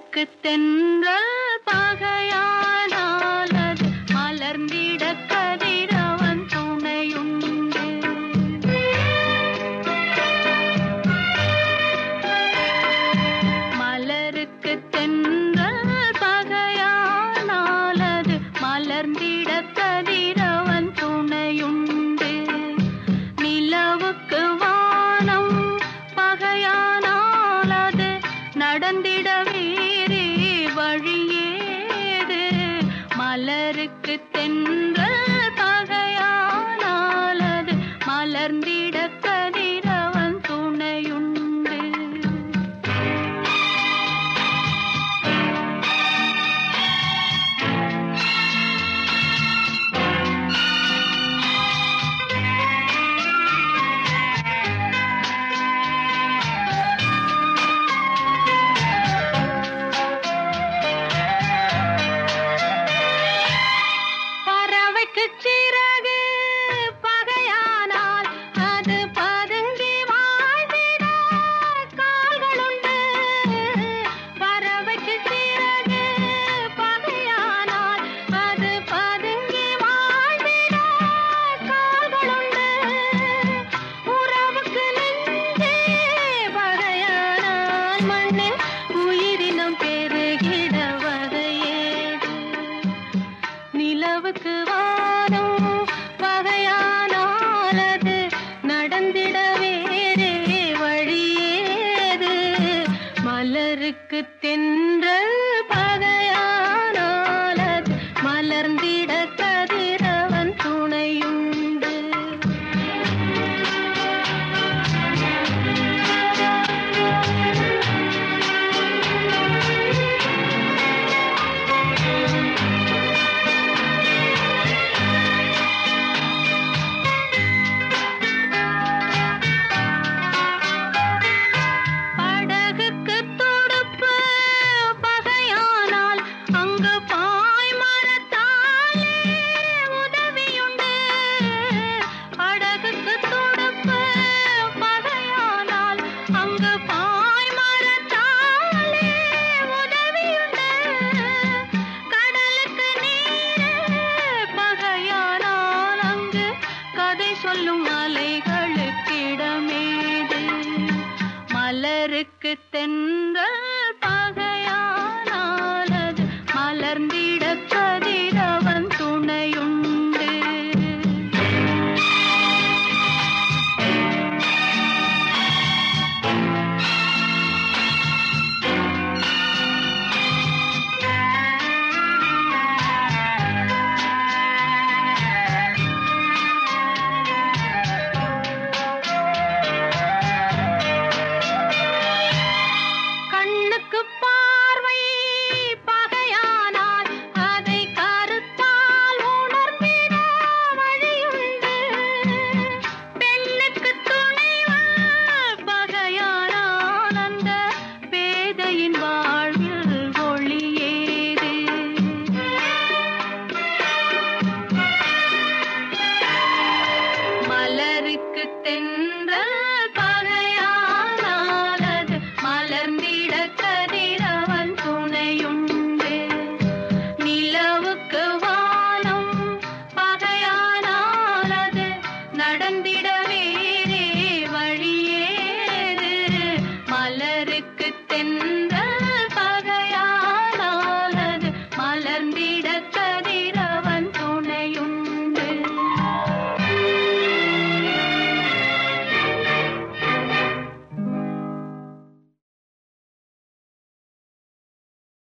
மலருக்கு தென்றல் பகையானால் அது மலர்ந்திட கதிரவன் துணையுண்டு. மலருக்கு தென்றல் பகையானால் அது மலர்ந்திட கதிரவன் துணையுண்டு. நிலவுக்கு வானம் பகையானால் அது நடந்திட வேறே வழியேது. மலருக்கு தென்றல் பகையானால் அது மலர்ந்திட கதிரவன் துணையுண்டு. சிறகு பகையானால் அது பதுங்கி வாழ்ந்திட கால்களுண்டு. பறவைக்கு சிறகு பகையானால் அது பதுங்கி வாழ்ந்திட கால்களுண்டு. உறவுக்கு நெஞ்சே பகையானால் மண்ணில் உயிரினம் பெருகிட வகையேது. நிலவுக்கு பகையானால் அது நடந்திட வேறே வழியேது. மலருக்கு தென்றல் பகையானால் அது மலர்ந்திட கதிரவன் துணையுண்டு. சொல்லும் அலைகளுக்கிடமேது. மலருக்கு தென்